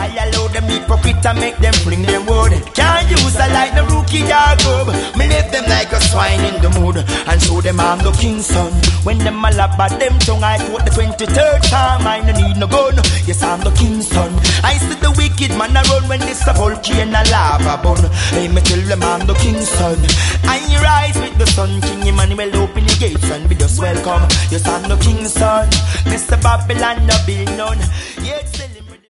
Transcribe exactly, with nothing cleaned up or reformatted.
I allow them hypocrite and make them fling them word. Can't use a like the rookie Jacob. Me leave them like a swine in the mood and show them I'm the king's son. When them a lap at them tongue, I quote the twenty-third time. I no need no gun. Yes, I'm the king's son. I see the wicked man a run when this a volcano a lava bun. Hey, me tell them I'm the king's son. I rise with the sun, King Emmanuel open the gates and be just welcome. Yes, I'm the king's son. Mister Babylon no build none. Yes.